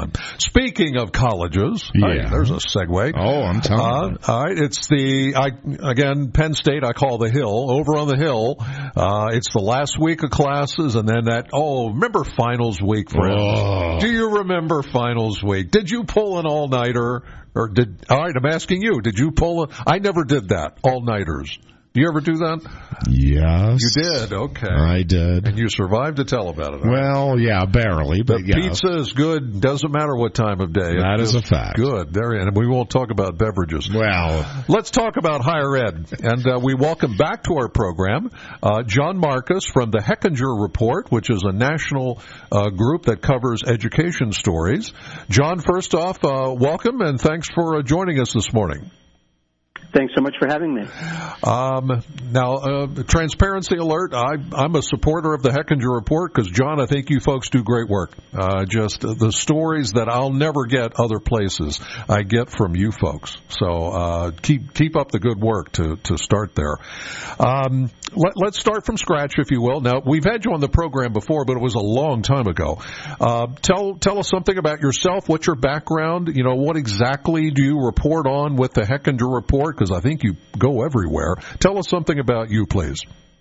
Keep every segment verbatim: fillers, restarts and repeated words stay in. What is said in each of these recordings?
on. Speaking of colleges, yeah. Hey, there's a segue. Oh, I'm telling uh, you. All right, it's the, I, again, Penn State, I call the Hill. Over on the Hill, uh, it's the last week of classes, and then that, oh, remember finals week, friends? Oh. Do you remember finals week? Did you pull an all-nighter? Or did, all right, I'm asking you, did you pull a, I never did that, all-nighters. Do you ever do that? Yes. You did, okay. I did. And you survived to tell about it. Well, right? yeah, barely. But the yeah. pizza is good, doesn't matter what time of day. That it's is a fact. Good. There, and we won't talk about beverages. Well. Let's talk about higher ed. And uh, we welcome back to our program uh, John Marcus from the Hechinger Report, which is a national uh, group that covers education stories. John, first off, uh, welcome, and thanks for uh, joining us this morning. Thanks so much for having me. Um, now, uh, transparency alert, I, I'm a supporter of the Hechinger Report because, John, I think you folks do great work. Uh, just the stories that I'll never get other places, I get from you folks. So uh, keep keep up the good work to, to start there. Um, let, let's start from scratch, if you will. Now, we've had you on the program before, but it was a long time ago. Uh, tell, tell us something about yourself. What's your background? You know, what exactly do you report on with the Hechinger Report? Because I think you go everywhere. Tell us something about you, please.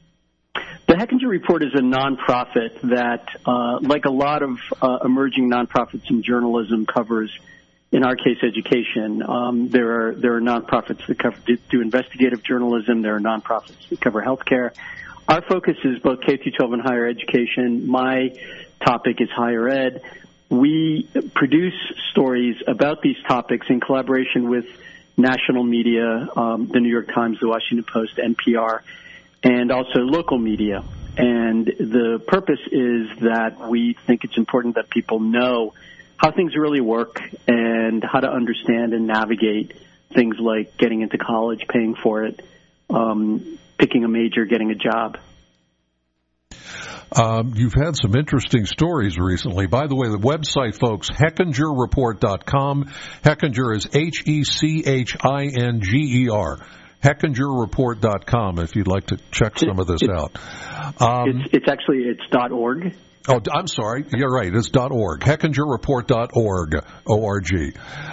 The Hechinger Report is a nonprofit that, uh, like a lot of uh, emerging nonprofits in journalism, covers, in our case, education. Um, there are there are nonprofits that cover, do investigative journalism. There are nonprofits that cover healthcare. Our focus is both K through twelve and higher education. My topic is higher ed. We produce stories about these topics in collaboration with national media, um, the New York Times, the Washington Post, N P R, and also local media. And the purpose is that we think it's important that people know how things really work and how to understand and navigate things like getting into college, paying for it, um, picking a major, getting a job. Um, you've had some interesting stories recently. By the way, the website, folks, hechinger report dot com. Hechinger is H E C H I N G E R. hechinger report dot com if you'd like to check some of this it's, out. Um, it's, it's actually, it's .org. Oh, I'm sorry. You're right. It's .org. hechinger report dot org, O R G.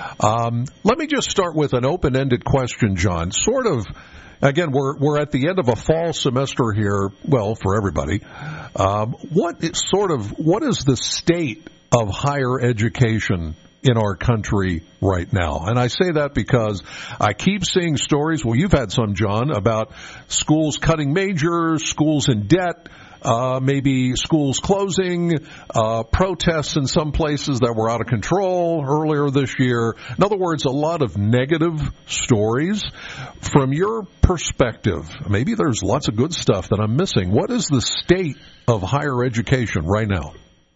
Um, let me just start with an open-ended question, John. Sort of, again, we're we're at the end of a fall semester here, well, for everybody. Um, what is sort of, what is the state of higher education in our country right now? And I say that because I keep seeing stories, well, you've had some, John, about schools cutting majors, schools in debt, Uh, maybe schools closing, uh, protests in some places that were out of control earlier this year. In other words, a lot of negative stories. From your perspective, maybe there's lots of good stuff that I'm missing. What is the state of higher education right now?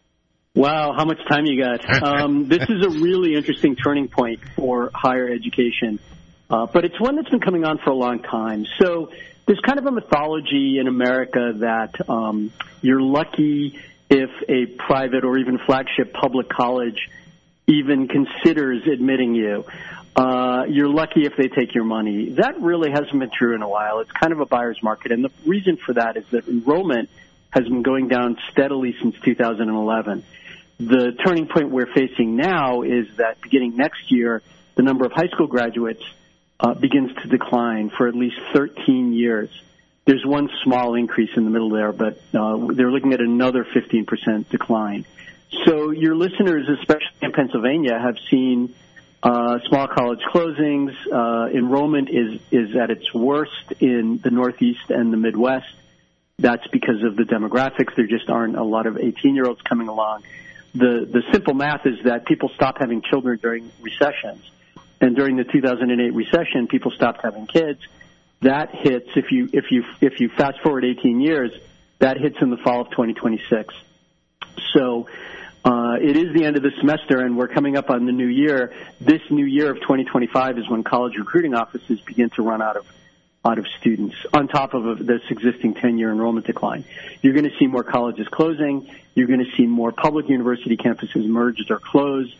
Wow, how much time you got? Um, this is a really interesting turning point for higher education, uh, but it's one that's been coming on for a long time. So there's kind of a mythology in America that um, you're lucky if a private or even flagship public college even considers admitting you. Uh, you're lucky if they take your money. That really hasn't been true in a while. It's kind of a buyer's market, and the reason for that is that enrollment has been going down steadily since two thousand eleven. The turning point we're facing now is that beginning next year, the number of high school graduates Uh, begins to decline for at least thirteen years. There's one small increase in the middle there, but uh, they're looking at another fifteen percent decline. So your listeners, especially in Pennsylvania, have seen uh, small college closings. Uh, enrollment is, is at its worst in the Northeast and the Midwest. That's because of the demographics. There just aren't a lot of eighteen-year-olds coming along. The, the simple math is that people stop having children during recessions. And during the two thousand eight recession, people stopped having kids. That hits, if you if you if you fast forward eighteen years, that hits in the fall of twenty twenty-six. So uh, it is the end of the semester, and we're coming up on the new year. This new year of twenty twenty-five is when college recruiting offices begin to run out of out of students, on top of this existing ten-year enrollment decline. You're going to see more colleges closing. You're going to see more public university campuses merged or closed.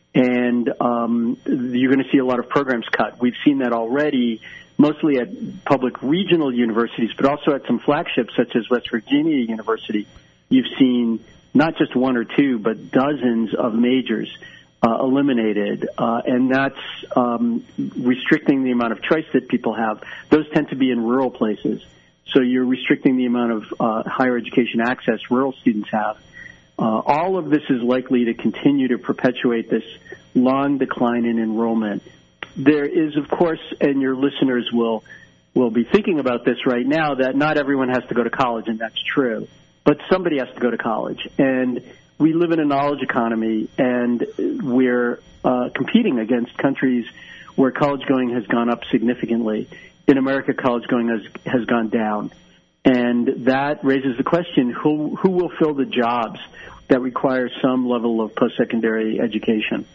And um, you're going to see a lot of programs cut. We've seen that already, mostly at public regional universities, but also at some flagships such as West Virginia University. You've seen not just one or two, but dozens of majors uh, eliminated, uh, and that's um, restricting the amount of choice that people have. Those tend to be in rural places, so you're restricting the amount of uh, higher education access rural students have. Uh, all of this is likely to continue to perpetuate this long decline in enrollment. There is, of course, and your listeners will will be thinking about this right now, that not everyone has to go to college, and that's true. But somebody has to go to college. And we live in a knowledge economy, and we're uh, competing against countries where college going has gone up significantly. In America, college going has, has gone down. And that raises the question, who, who will fill the jobs that require some level of post-secondary education?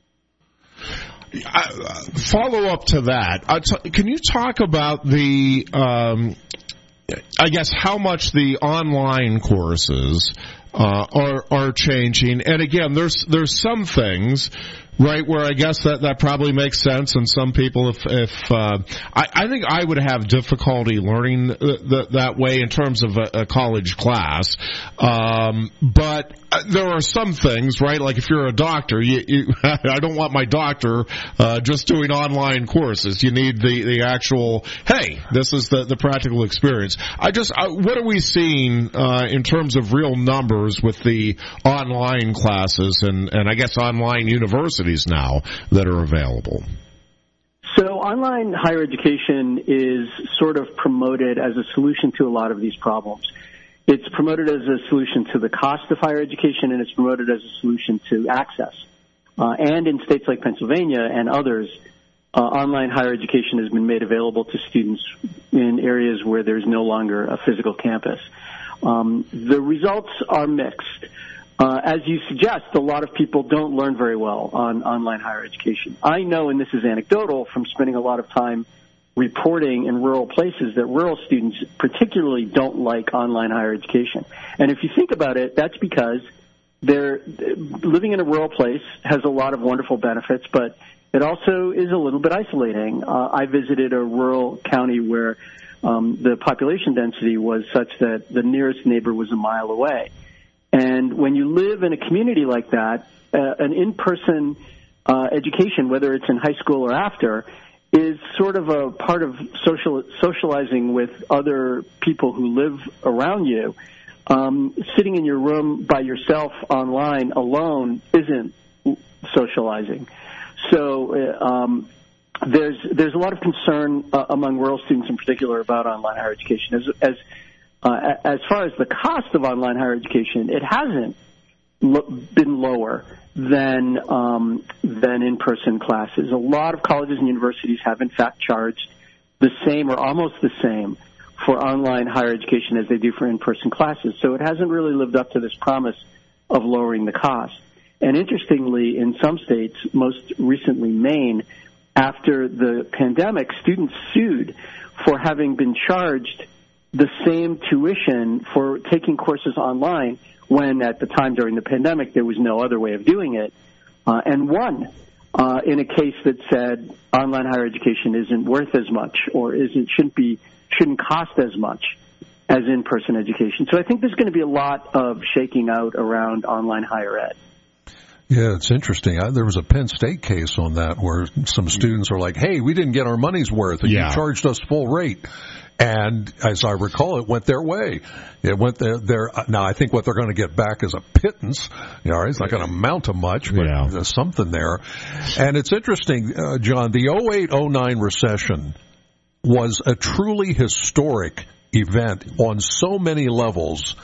Uh, follow up to that. Uh, t- can you talk about the, um, I guess, how much the online courses uh, are are changing? And again, there's there's some things, right, where I guess that, that probably makes sense, and some people, if if uh, I, I think I would have difficulty learning th- th- that way in terms of a, a college class, um, but there are some things, right, like if you're a doctor, you, you, I don't want my doctor uh, just doing online courses. You need the, the actual, hey, this is the, the practical experience. I just, I, what are we seeing uh, in terms of real numbers with the online classes and, and I guess online universities now that are available? So online higher education is sort of promoted as a solution to a lot of these problems. It's promoted as a solution to the cost of higher education, and it's promoted as a solution to access. Uh, and in states like Pennsylvania and others, uh, online higher education has been made available to students in areas where there's no longer a physical campus. Um, the results are mixed. Uh, as you suggest, a lot of people don't learn very well on online higher education. I know, and this is anecdotal from spending a lot of time reporting in rural places, that rural students particularly don't like online higher education. And if you think about it, that's because they're living in a rural place has a lot of wonderful benefits, but it also is a little bit isolating. Uh, I visited a rural county where um, the population density was such that the nearest neighbor was a mile away. And when you live in a community like that, uh, an in-person uh, education, whether it's in high school or after, is sort of a part of social socializing with other people who live around you. Um, sitting in your room by yourself online alone isn't socializing. So uh, um, there's there's a lot of concern uh, among rural students in particular about online higher education. As as uh, as far as the cost of online higher education, it hasn't lo- been lower than um, than in-person classes. A lot of colleges and universities have, in fact, charged the same or almost the same for online higher education as they do for in-person classes. So it hasn't really lived up to this promise of lowering the cost. And interestingly, in some states, most recently Maine, after the pandemic, students sued for having been charged the same tuition for taking courses online when at the time during the pandemic there was no other way of doing it, uh, and won uh, in a case that said online higher education isn't worth as much or isn't shouldn't be shouldn't cost as much as in-person education. So I think there's going to be a lot of shaking out around online higher ed. Yeah, it's interesting. I, there was a Penn State case on that where some students are like, hey, we didn't get our money's worth, and yeah. you charged us full rate. And as I recall, it went their way. It went their, their now I think what they're going to get back is a pittance. You know, it's not going to amount to much, but yeah. there's something there. And it's interesting, uh, John, the oh eight oh nine recession was a truly historic event on so many levels.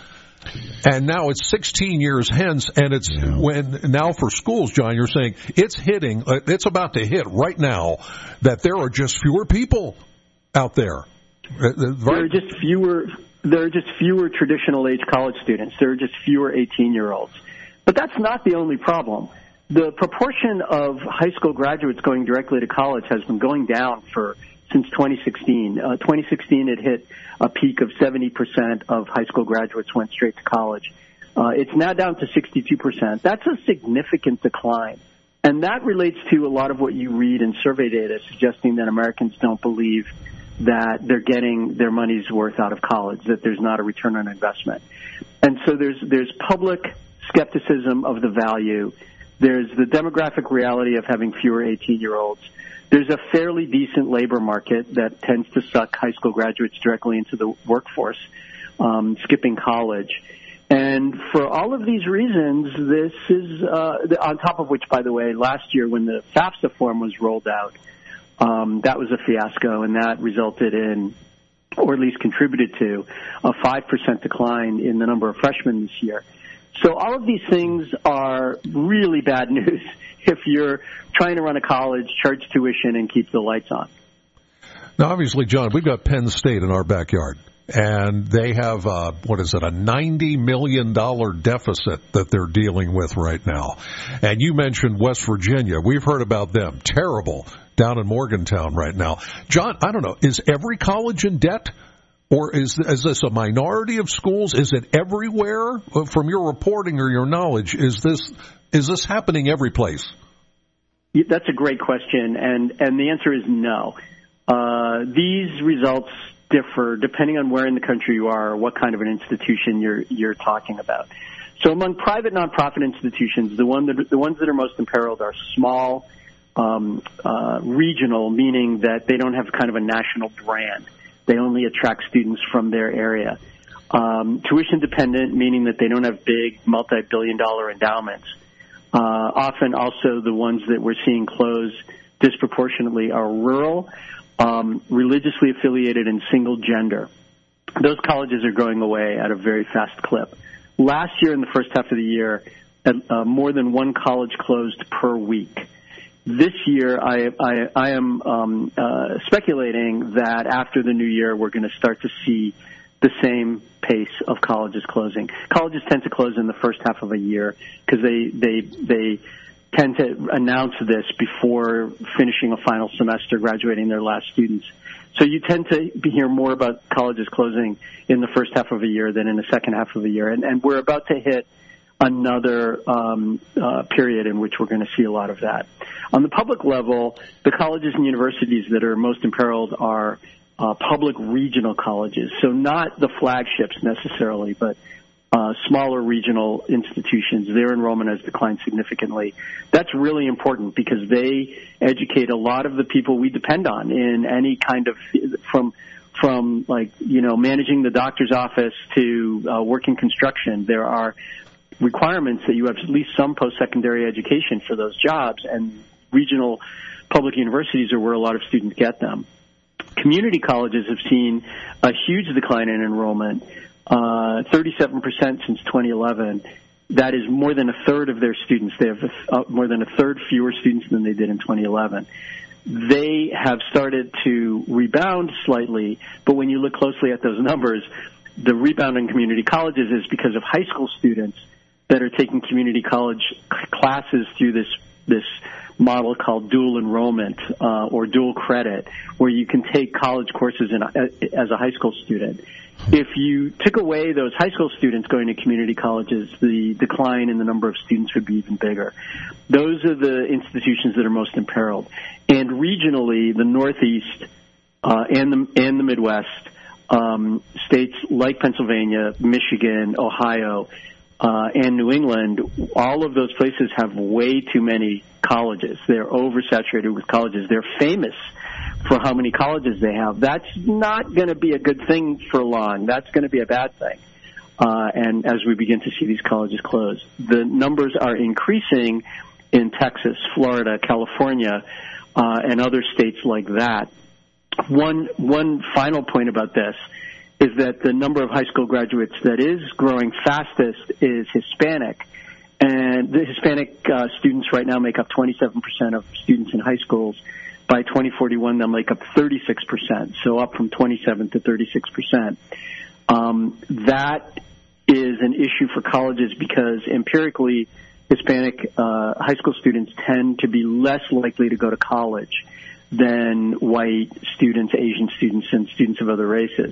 And now it's sixteen years hence, and it's yeah. when now for schools, John, you're saying it's hitting, it's about to hit right now that there are just fewer people out there. Right? There are just fewer. There are just fewer traditional age college students. There are just fewer eighteen-year-olds. But that's not the only problem. The proportion of high school graduates going directly to college has been going down for since twenty sixteen. Uh, twenty sixteen, it hit a peak of seventy percent of high school graduates went straight to college. Uh, it's now down to sixty-two percent. That's a significant decline. And that relates to a lot of what you read in survey data suggesting that Americans don't believe that they're getting their money's worth out of college, that there's not a return on investment. And so there's there's public skepticism of the value. There's the demographic reality of having fewer eighteen-year-olds. There's a fairly decent labor market that tends to suck high school graduates directly into the workforce, um, skipping college. And for all of these reasons, this is, uh, on top of which, by the way, last year when the FAFSA form was rolled out, um, that was a fiasco, and that resulted in, or at least contributed to, a five percent decline in the number of freshmen this year. So all of these things are really bad news if you're trying to run a college, charge tuition, and keep the lights on. Now, obviously, John, we've got Penn State in our backyard. And they have, uh, what is it, a ninety million dollars deficit that they're dealing with right now. And you mentioned West Virginia. We've heard about them. Terrible down in Morgantown right now. John, I don't know, is every college in debt? Or is, is this a minority of schools? Is it everywhere? From your reporting or your knowledge, is this is this happening every place? That's a great question, and, and the answer is no. Uh, these results differ depending on where in the country you are or what kind of an institution you're you're talking about. So among private nonprofit institutions, the one that the ones that are most imperiled are small, um, uh, regional, meaning that they don't have kind of a national brand. They only attract students from their area. Um, tuition dependent, meaning that they don't have big multi-billion dollar endowments. Uh, often also the ones that we're seeing close disproportionately are rural, Um, religiously affiliated, and single gender. Those colleges are going away at a very fast clip. Last year, in the first half of the year, uh, more than one college closed per week. This year, I, I, I am um, uh, speculating that after the new year, we're going to start to see the same pace of colleges closing. Colleges tend to close in the first half of a year because they they they. tend to announce this before finishing a final semester, graduating their last students. So you tend to hear more about colleges closing in the first half of a year than in the second half of a year. And, and we're about to hit another um, uh, period in which we're going to see a lot of that. On the public level, the colleges and universities that are most imperiled are uh, public regional colleges. So not the flagships necessarily, but Uh, smaller regional institutions, their enrollment has declined significantly. That's really important because they educate a lot of the people we depend on in any kind of, from, from like, you know, managing the doctor's office to uh, working construction. There are requirements that you have at least some post-secondary education for those jobs, and regional public universities are where a lot of students get them. Community colleges have seen a huge decline in enrollment. Uh, thirty-seven percent since twenty eleven. That is more than a third of their students. They have uh, more than a third fewer students than they did in twenty eleven. They have started to rebound slightly, but when you look closely at those numbers, the rebound in community colleges is because of high school students that are taking community college classes through this this model called dual enrollment uh, or dual credit, where you can take college courses in, as a high school student. If you took away those high school students going to community colleges, the decline in the number of students would be even bigger. Those are the institutions that are most imperiled. And regionally, the Northeast uh, and the and the Midwest, um, states like Pennsylvania, Michigan, Ohio, uh, and New England, all of those places have way too many colleges. They're oversaturated with colleges. They're famous for how many colleges they have. That's not going to be a good thing for long. That's going to be a bad thing. Uh, and as we begin to see these colleges close, the numbers are increasing in Texas, Florida, California, uh, and other states like that. One, one final point about this is that the number of high school graduates that is growing fastest is Hispanic. And the Hispanic uh, students right now make up twenty-seven percent of students in high schools. By twenty forty-one, they'll make up thirty-six percent, so up from twenty-seven to thirty-six percent. Um, that is an issue for colleges because empirically, Hispanic uh, high school students tend to be less likely to go to college than white students, Asian students, and students of other races.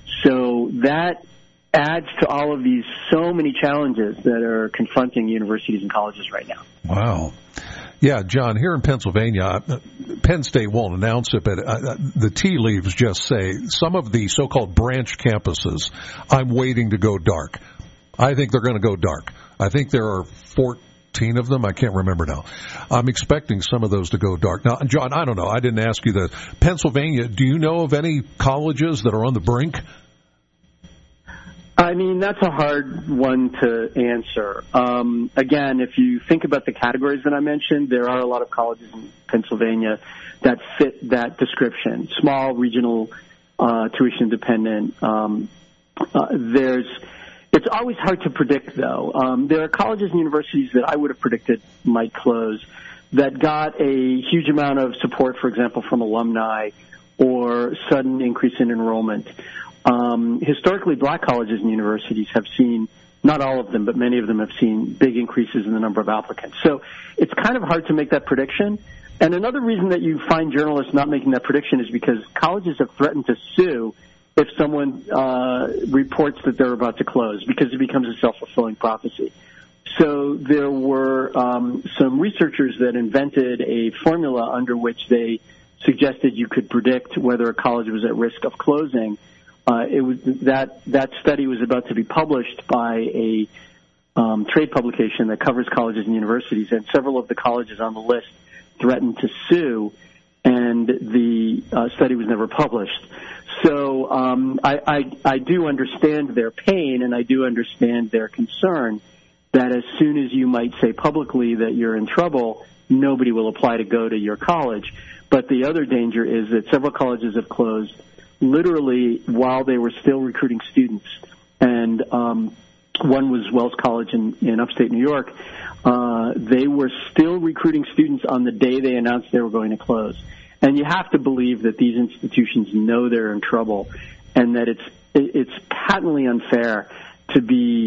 So that adds to all of these so many challenges that are confronting universities and colleges right now. Wow. Yeah, John, here in Pennsylvania, Penn State won't announce it, but uh, the tea leaves just say some of the so-called branch campuses, I'm waiting to go dark. I think they're going to go dark. I think there are fourteen fifteen of them. I can't remember now. I'm expecting some of those to go dark. Now, John, I don't know. I didn't ask you that. Pennsylvania, do you know of any colleges that are on the brink? I mean, that's a hard one to answer. Um, again, if you think about the categories that I mentioned, there are a lot of colleges in Pennsylvania that fit that description. Small, regional, uh, tuition-dependent. Um, uh, there's, it's always hard to predict, though. Um, there are colleges and universities that I would have predicted might close that got a huge amount of support, for example, from alumni or sudden increase in enrollment. Um, historically, black colleges and universities have seen, not all of them, but many of them have seen big increases in the number of applicants. So it's kind of hard to make that prediction. And another reason that you find journalists not making that prediction is because colleges have threatened to sue if someone uh, reports that they're about to close, because it becomes a self-fulfilling prophecy. So there were um, some researchers that invented a formula under which they suggested you could predict whether a college was at risk of closing. Uh, it was that that study was about to be published by a um, trade publication that covers colleges and universities, and several of the colleges on the list threatened to sue, and the uh, study was never published. So um, I, I, I do understand their pain, and I do understand their concern that as soon as you might say publicly that you're in trouble, nobody will apply to go to your college. But the other danger is that several colleges have closed literally while they were still recruiting students. And um, one was Wells College in, in upstate New York. Uh, they were still recruiting students on the day they announced they were going to close. And you have to believe that these institutions know they're in trouble and that it's it's patently unfair to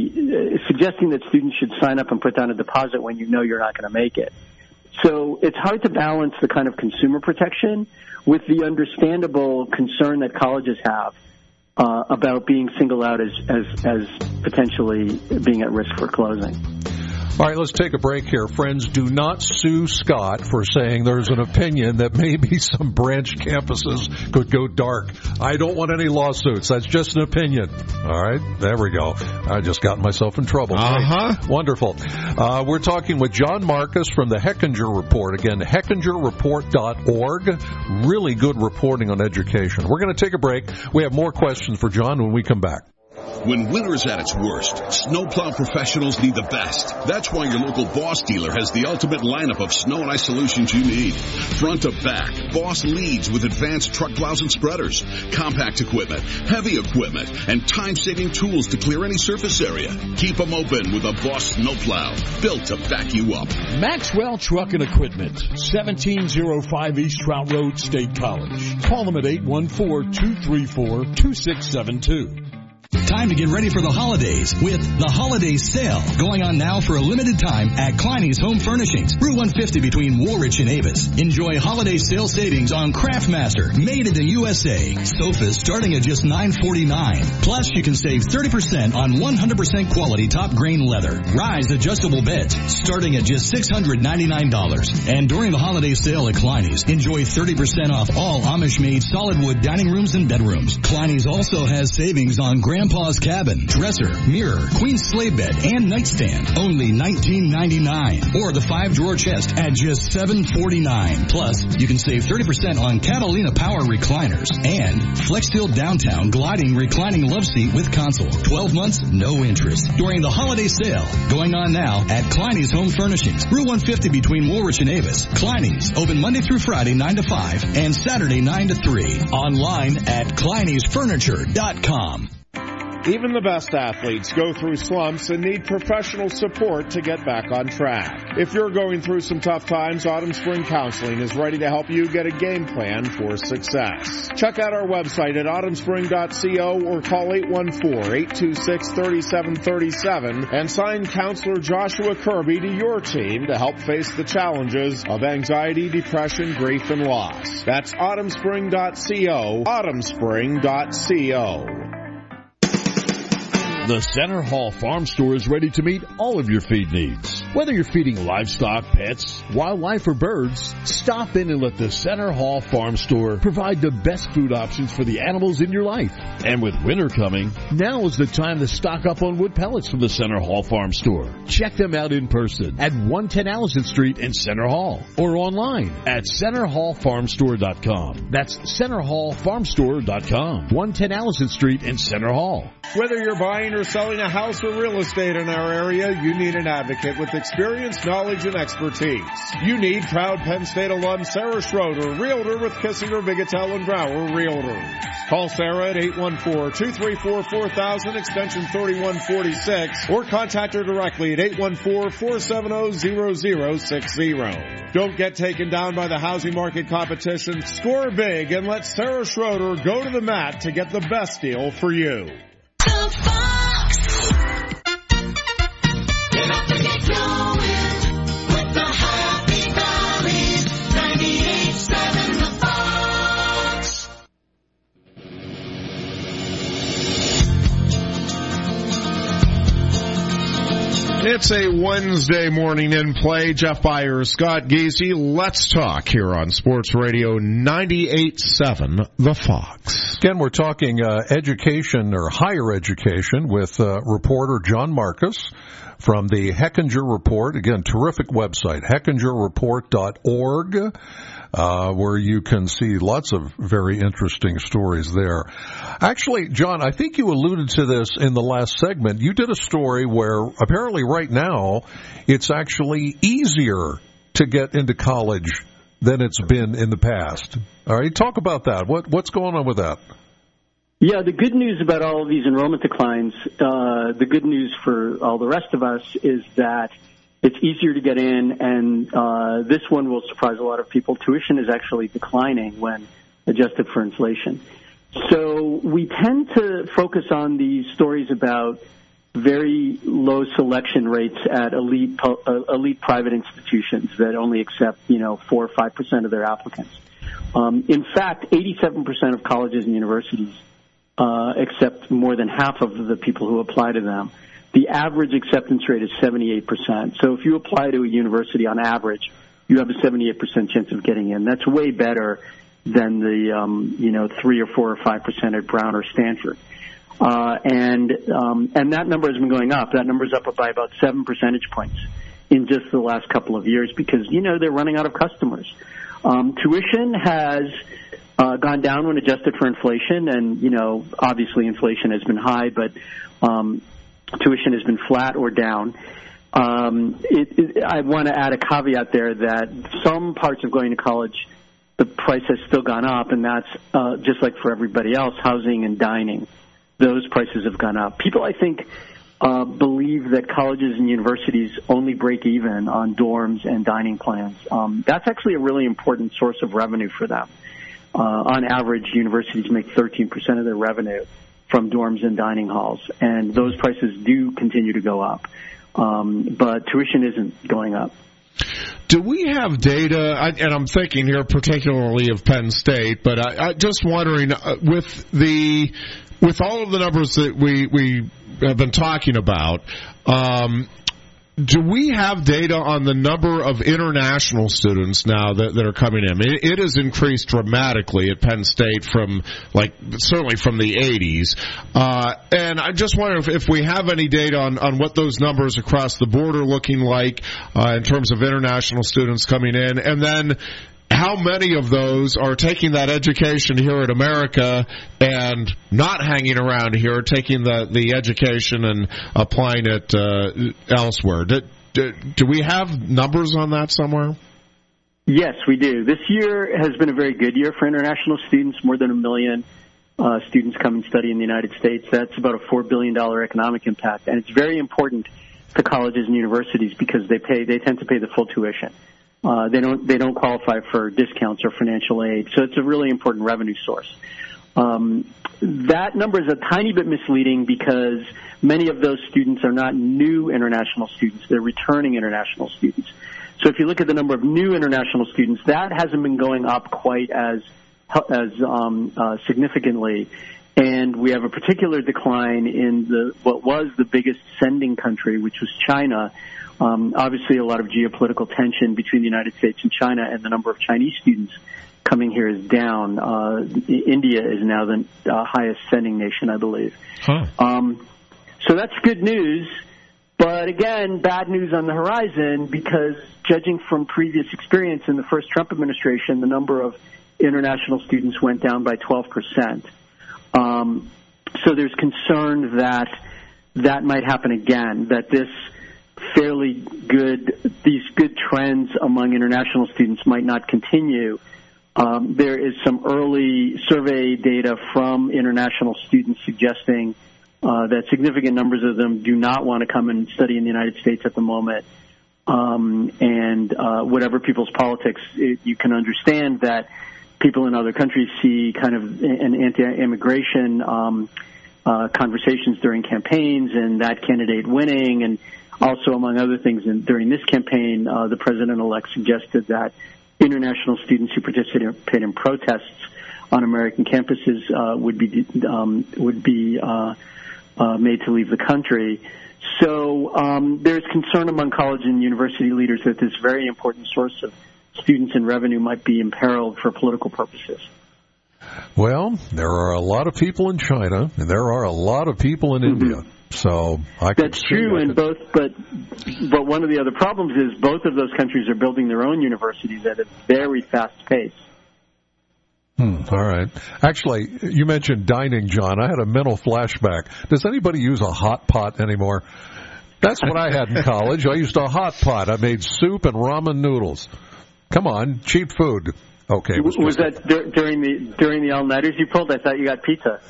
be suggesting that students should sign up and put down a deposit when you know you're not going to make it. So it's hard to balance the kind of consumer protection with the understandable concern that colleges have uh, about being singled out as, as, as potentially being at risk for closing. All right, let's take a break here. Friends, do not sue Scott for saying there's an opinion that maybe some branch campuses could go dark. I don't want any lawsuits. That's just an opinion. All right, there we go. I just got myself in trouble. Uh-huh. Great. Wonderful. Uh, we're talking with John Marcus from the Hechinger Report. Again, hechinger report dot org. Really good reporting on education. We're going to take a break. We have more questions for John when we come back. When winter's at its worst, snowplow professionals need the best. That's why your local Boss dealer has the ultimate lineup of snow and ice solutions you need. Front to back, Boss leads with advanced truck plows and spreaders, compact equipment, heavy equipment, and time-saving tools to clear any surface area. Keep them open with a Boss snowplow, built to back you up. Maxwell Truck and Equipment, seventeen oh five East Trout Road, State College. Call them at eight one four, two three four, two six seven two. Time to get ready for the holidays with the Holiday Sale going on now for a limited time at Kleiny's Home Furnishings, Route one fifty between Woolrich and Avis. Enjoy holiday sale savings on Craftmaster, made in the U S A. Sofas starting at just nine forty-nine. Plus, you can save thirty percent on one hundred percent quality top grain leather. Rise adjustable beds starting at just six hundred ninety-nine dollars. And during the holiday sale at Kleiny's, enjoy thirty percent off all Amish-made solid wood dining rooms and bedrooms. Kleiny's also has savings on Grandpa's Cabin, dresser, mirror, queen sleigh bed, and nightstand. Only nineteen ninety-nine. Or the five-drawer chest at just seven forty-nine. Plus, you can save thirty percent on Catalina Power recliners and Flexsteel Downtown gliding reclining love seat with console. twelve months, no interest. During the holiday sale, going on now at Kleiny's Home Furnishings, Route one fifty between Woolrich and Avis. Kleiny's, open Monday through Friday, nine to five, and Saturday, nine to three. Online at Kleiny's Furniture dot com. Even the best athletes go through slumps and need professional support to get back on track. If you're going through some tough times, Autumn Spring Counseling is ready to help you get a game plan for success. Check out our website at autumn spring dot co or call eight one four, eight two six, three seven three seven and sign Counselor Joshua Kirby to your team to help face the challenges of anxiety, depression, grief, and loss. That's autumn spring dot co, autumn spring dot co. The Center Hall Farm Store is ready to meet all of your feed needs. Whether you're feeding livestock, pets, wildlife, or birds, Stop in and let the Center Hall Farm Store provide the best food options for the animals in your life. And with winter coming, now is the time to stock up on wood pellets from the Center Hall Farm Store. Check them out in person at one ten Allison Street in Center Hall or online at center hall farm store dot com. That's center hall farm store dot com. one ten Allison Street in Center Hall. Whether you're buying or selling a house or real estate in our area, you need an advocate with experience, knowledge, and expertise. You need proud Penn State alum Sarah Schroeder, realtor with Kissinger, Vigatel, and Brower Realtors. Call Sarah at eight one four, two three four, four thousand, extension thirty-one forty-six, or contact her directly at eight one four, four seven zero, zero zero six zero. Don't get taken down by the housing market competition. Score big and let Sarah Schroeder go to the mat to get the best deal for you. The Fox. Get up and get going with the Happy Valleys. ninety-eight seven The Fox. It's a Wednesday morning in play. Jeff Byers, Scott Giese. Let's talk here on Sports Radio ninety-eight seven The Fox. Again, we're talking uh, education or higher education with uh, reporter John Marcus from the Hechinger Report. Again, terrific website, hechinger report dot org, uh, where you can see lots of very interesting stories there. Actually, John, I think you alluded to this in the last segment. You did a story where apparently right now it's actually easier to get into college than it's been in the past. All right, talk about that. What what's going on with that? Yeah, the good news about all of these enrollment declines, uh, the good news for all the rest of us is that it's easier to get in, and uh, this one will surprise a lot of people. Tuition is actually declining when adjusted for inflation. So we tend to focus on these stories about very low selection rates at elite uh, elite private institutions that only accept, you know, four or five percent of their applicants. Um, in fact, eighty-seven percent of colleges and universities uh, accept more than half of the people who apply to them. The average acceptance rate is seventy-eight percent. So if you apply to a university on average, you have a seventy-eight percent chance of getting in. That's way better than the, um, you know, three or four or five percent at Brown or Stanford. Uh, and, um, and that number has been going up. That number is up by about seven percentage points in just the last couple of years because, you know, they're running out of customers. Um, tuition has, uh, gone down when adjusted for inflation, and, you know, obviously inflation has been high, but, um, tuition has been flat or down. Um, it, it, I want to add a caveat there that some parts of going to college, the price has still gone up, and that's uh, just like for everybody else, housing and dining. Those prices have gone up. People, I think, uh, believe that colleges and universities only break even on dorms and dining plans. Um, that's actually a really important source of revenue for them. Uh, on average, universities make thirteen percent of their revenue from dorms and dining halls, and those prices do continue to go up. Um, but tuition isn't going up. Do we have data, and I'm thinking here particularly of Penn State, but I, I just wondering, uh, with the with all of the numbers that we, we have been talking about, um, do we have data on the number of international students now that, that are coming in? It, it has increased dramatically at Penn State from, like, certainly from the eighties. Uh, and I just wonder if, if we have any data on, on what those numbers across the board are looking like uh, in terms of international students coming in. And then how many of those are taking that education here in America and not hanging around here, taking the, the education and applying it uh, elsewhere? Do, do, do we have numbers on that somewhere? Yes, we do. This year has been a very good year for international students, more than a million uh, students come and study in the United States. That's about a four billion dollars economic impact, and it's very important to colleges and universities because they pay they tend to pay the full tuition. Uh, they don't they don't qualify for discounts or financial aid, so it's a really important revenue source. Um, that number is a tiny bit misleading because many of those students are not new international students; they're returning international students. So if you look at the number of new international students, that hasn't been going up quite as as um, uh, significantly And we have a particular decline in the what was the biggest sending country, which was China. Um, obviously, a lot of geopolitical tension between the United States and China, and the number of Chinese students coming here is down. Uh, India is now the uh, highest sending nation, I believe. Huh. Um, so that's good news. But again, bad news on the horizon, because judging from previous experience in the first Trump administration, the number of international students went down by twelve percent. Um, so there's concern that that might happen again, that this fairly good, these good trends among international students might not continue. Um, there is some early survey data from international students suggesting uh, that significant numbers of them do not want to come and study in the United States at the moment. Um, and uh, whatever people's politics, it, you can understand that people in other countries see kind of an anti-immigration um, uh, conversations during campaigns, and that candidate winning. And also, among other things, in, during this campaign, uh, the president-elect suggested that international students who participate in protests on American campuses uh, would be um, would be uh, uh, made to leave the country. So um, there's concern among college and university leaders that this very important source of students and revenue might be imperiled for political purposes. Well, there are a lot of people in China, and there are a lot of people in mm-hmm. India. So I can that's true, I and both. But but one of the other problems is both of those countries are building their own universities at a very fast pace. Hmm, all right. Actually, you mentioned dining, John. I had a mental flashback. Does anybody use a hot pot anymore? That's what I had in college. I used a hot pot. I made soup and ramen noodles. Come on, cheap food. Okay. Was, was that dur- during the during the all-nighters you pulled? I thought you got pizza.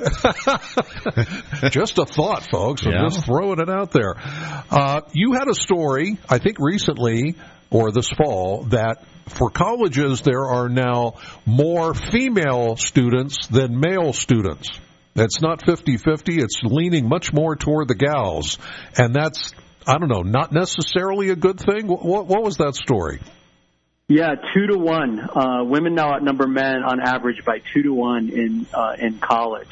Just a thought, folks. I'm yeah. just throwing it out there. Uh, you had a story, I think recently or this fall, that for colleges there are now more female students than male students. It's not fifty-fifty. It's leaning much more toward the gals. And that's, I don't know, not necessarily a good thing. What, what was that story? Yeah, two to one. Uh, women now outnumber men on average by two to one in uh, in college.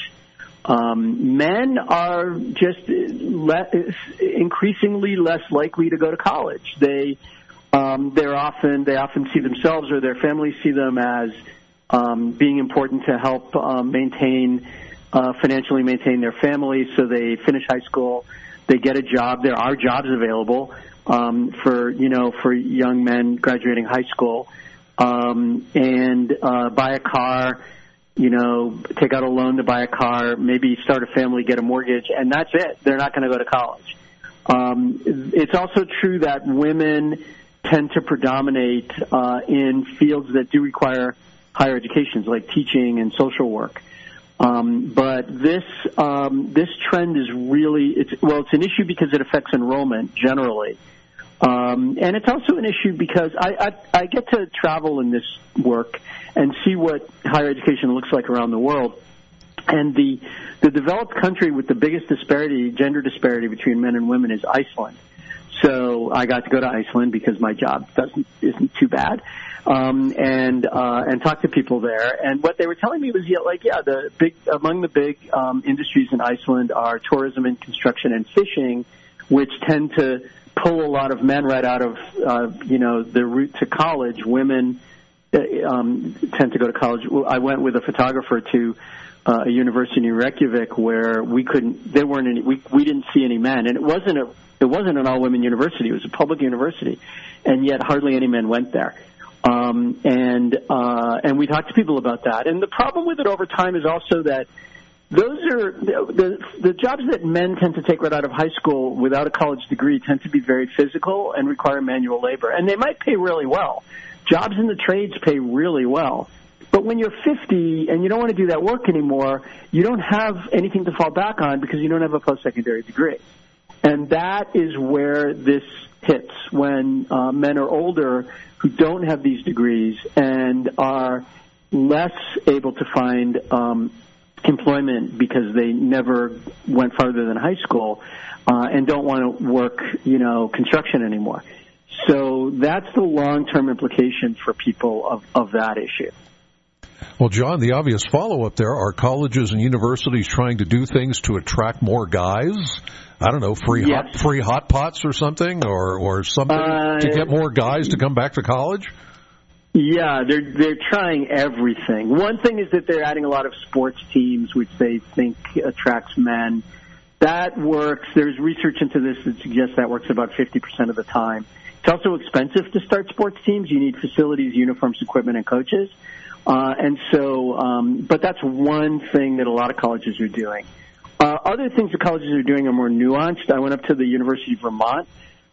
Um, men are just le- increasingly less likely to go to college. They um, they're often they often see themselves or their families see them as um, being important to help um, maintain uh, financially maintain their families. So they finish high school, they get a job. There are jobs available. Um, for you know, for young men graduating high school, um, and uh, buy a car, you know, take out a loan to buy a car, maybe start a family, get a mortgage, and that's it. They're not going to go to college. Um, it's also true that women tend to predominate uh, in fields that do require higher educations, like teaching and social work. Um, but this um, this trend is really it's well, it's an issue because it affects enrollment generally. Um, and it's also an issue because I, I, I get to travel in this work and see what higher education looks like around the world. And the the developed country with the biggest disparity, gender disparity between men and women is Iceland. So I got to go to Iceland because my job doesn't isn't too bad, um, and uh, and talk to people there. And what they were telling me was, yeah, like yeah, the big among the big um, industries in Iceland are tourism and construction and fishing, which tend to pull a lot of men right out of, uh, you know, the route to college. Women uh, um, tend to go to college. I went with a photographer to uh, a university in Reykjavik where we couldn't, there weren't any, we, we didn't see any men. And it wasn't a, it wasn't an all-women university. It was a public university. And yet hardly any men went there. Um, and, uh, and we talked to people about that. And the problem with it over time is also that those are the, the jobs that men tend to take right out of high school without a college degree tend to be very physical and require manual labor. And they might pay really well. Jobs in the trades pay really well. But when you're fifty and you don't want to do that work anymore, you don't have anything to fall back on because you don't have a post-secondary degree. And that is where this hits, when uh, men are older who don't have these degrees and are less able to find um, employment because they never went farther than high school uh, and don't want to work, you know, construction anymore. So that's the long-term implication for people of, of that issue. Well, John, the obvious follow-up there, are colleges and universities trying to do things to attract more guys? I don't know, free Yes. hot, free hot pots or something, or, or something Uh, to get more guys to come back to college? Yeah, they're they're trying everything. One thing is that they're adding a lot of sports teams, which they think attracts men. That works. There's research into this that suggests that works about fifty percent of the time. It's also expensive to start sports teams. You need facilities, uniforms, equipment, and coaches. Uh, and so, um, but that's one thing that a lot of colleges are doing. Uh, other things that colleges are doing are more nuanced. I went up to the University of Vermont,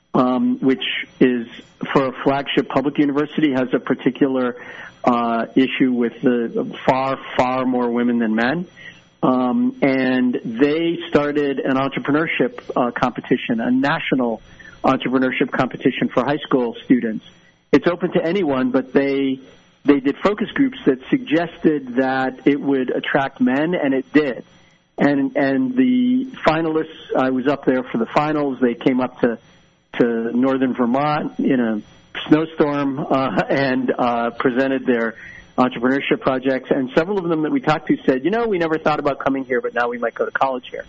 um, which is, for a flagship public university, has a particular uh, issue with the far, far more women than men. Um, and they started an entrepreneurship uh, competition, a national entrepreneurship competition for high school students. It's open to anyone, but they they did focus groups that suggested that it would attract men, and it did. And and the finalists, I was up there for the finals. They came up to to northern Vermont in a snowstorm uh, and uh, presented their entrepreneurship projects. And several of them that we talked to said, you know, we never thought about coming here, but now we might go to college here.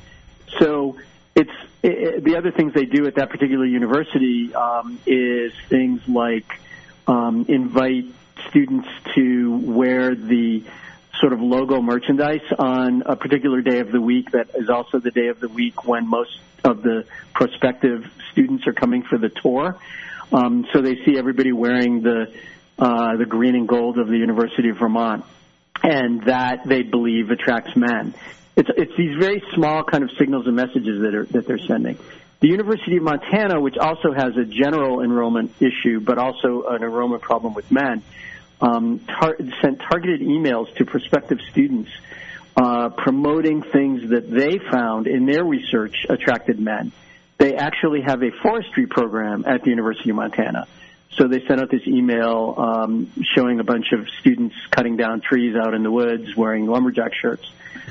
So it's it, the other things they do at that particular university um, is things like um, invite students to wear the sort of logo merchandise on a particular day of the week that is also the day of the week when most of the prospective students are coming for the tour. Um, so they see everybody wearing the uh, the green and gold of the University of Vermont, and that they believe attracts men. It's it's these very small kind of signals and messages that are that they're sending. The University of Montana, which also has a general enrollment issue, but also an enrollment problem with men, um, tar- sent targeted emails to prospective students uh, promoting things that they found in their research attracted men. They actually have a forestry program at the University of Montana. So they sent out this email um, showing a bunch of students cutting down trees out in the woods wearing lumberjack shirts.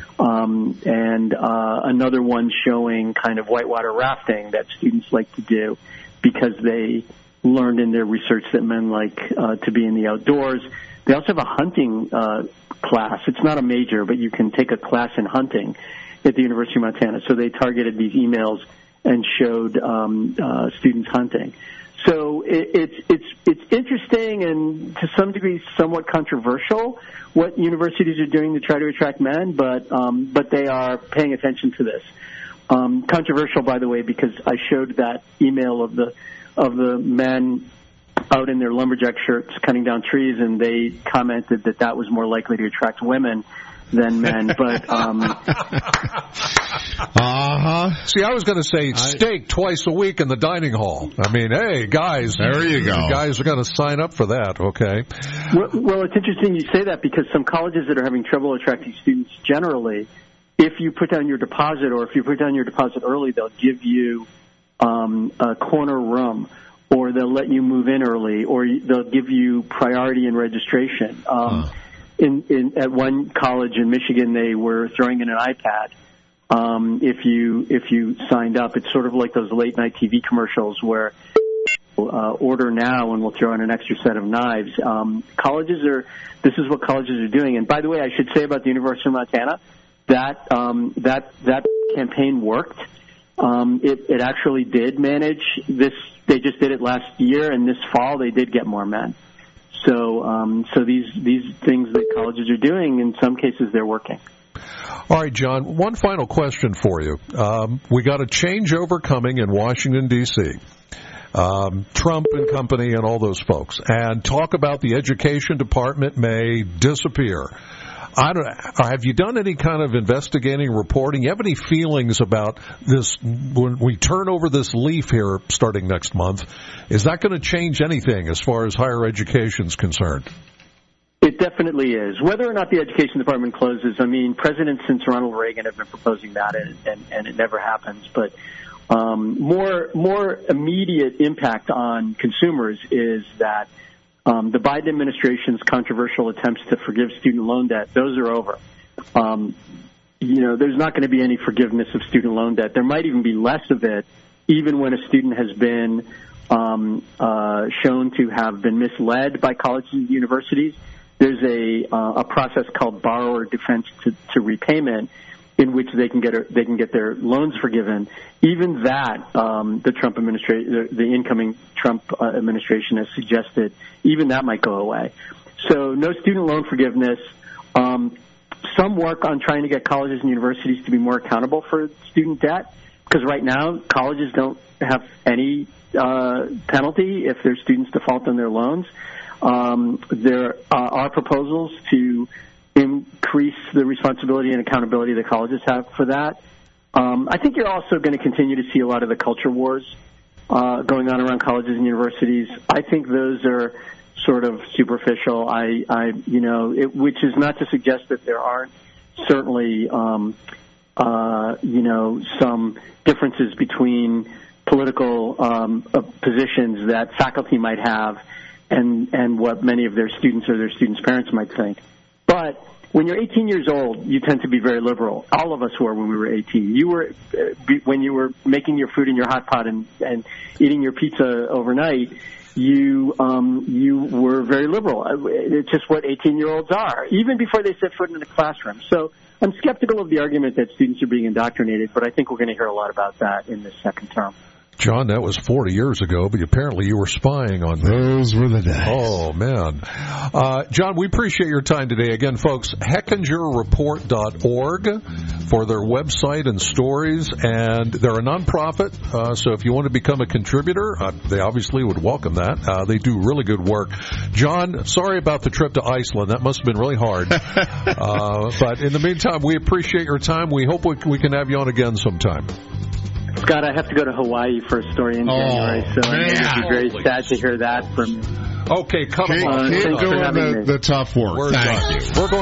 Um, and uh, another one showing kind of whitewater rafting that students like to do because they learned in their research that men like uh, to be in the outdoors. They also have a hunting uh, class. It's not a major, but you can take a class in hunting at the University of Montana. So they targeted these emails and showed um, uh, students hunting. So it, it's it's it's interesting and to some degree somewhat controversial what universities are doing to try to attract men, but um, but they are paying attention to this. Um, controversial, by the way, because I showed that email of the of the men out in their lumberjack shirts cutting down trees, and they commented that that was more likely to attract women than men. But um, uh-huh. See, I was going to say steak twice a week in the dining hall. I mean, hey, guys. There you go. You guys are going to sign up for that, okay? Well, well, it's interesting you say that because some colleges that are having trouble attracting students generally, if you put down your deposit or if you put down your deposit early, they'll give you um, a corner room or they'll let you move in early or they'll give you priority in registration. Um, huh. in, in, at one college in Michigan, they were throwing in an iPad. Um, if you if you signed up, it's sort of like those late night T V commercials where uh, order now and we'll throw in an extra set of knives. Um, colleges are this is what colleges are doing. And by the way, I should say about the University of Montana that um, that that campaign worked. Um, it, it actually did manage this. They just did it last year, and this fall they did get more men. So um, so these these things that colleges are doing, in some cases, they're working. All right, John, one final question for you. Um, we got a changeover coming in Washington, D C Um, Trump and company and all those folks. And talk about the education department may disappear. I don't, have you done any kind of investigating, reporting? You have any feelings about this when we turn over this leaf here starting next month? Is that going to change anything as far as higher education is concerned? It definitely is. Whether or not the education department closes, I mean, presidents since Ronald Reagan have been proposing that, and, and, and it never happens. But um, more more immediate impact on consumers is that um, the Biden administration's controversial attempts to forgive student loan debt, those are over. Um, you know, there's not going to be any forgiveness of student loan debt. There might even be less of it, even when a student has been um, uh, shown to have been misled by colleges and universities. there's a uh, a process called borrower defense to, to repayment, in which they can get a, they can get their loans forgiven. Even that, um, the Trump administration, the, the incoming Trump uh, administration has suggested, even that might go away. So no student loan forgiveness. Um, some work on trying to get colleges and universities to be more accountable for student debt, because right now colleges don't have any uh, penalty if their students default on their loans. Um, there uh, are proposals to increase the responsibility and accountability that colleges have for that. Um, I think you're also going to continue to see a lot of the culture wars uh, going on around colleges and universities. I think those are sort of superficial. I, I you know, it, which is not to suggest that there aren't certainly, um, uh, you know, some differences between political um, uh, positions that faculty might have and and what many of their students or their students' parents might think. But when you're eighteen years old, you tend to be very liberal. All of us were when we were eighteen. You were uh, be, when you were making your food in your hot pot and, and eating your pizza overnight. You um, you were very liberal. It's just what eighteen-year-olds are, even before they set foot in the classroom. So I'm skeptical of the argument that students are being indoctrinated, but I think we're going to hear a lot about that in this second term. John, that was forty years ago, but apparently you were spying on me. Those were the days. Oh, man. Uh, John, we appreciate your time today. Again, folks, Hechinger Report dot org for their website and stories. And they're a nonprofit, uh, so if you want to become a contributor, uh, they obviously would welcome that. Uh, they do really good work. John, sorry about the trip to Iceland. That must have been really hard. uh, but in the meantime, we appreciate your time. We hope we, we can have you on again sometime. Scott, I have to go to Hawaii for a story in January, oh, so I'm going to be very Holy sad to hear that from you. Okay, come Keep, on. keep Thanks for doing having the, me. the tough work. We're Thank done. you. We're going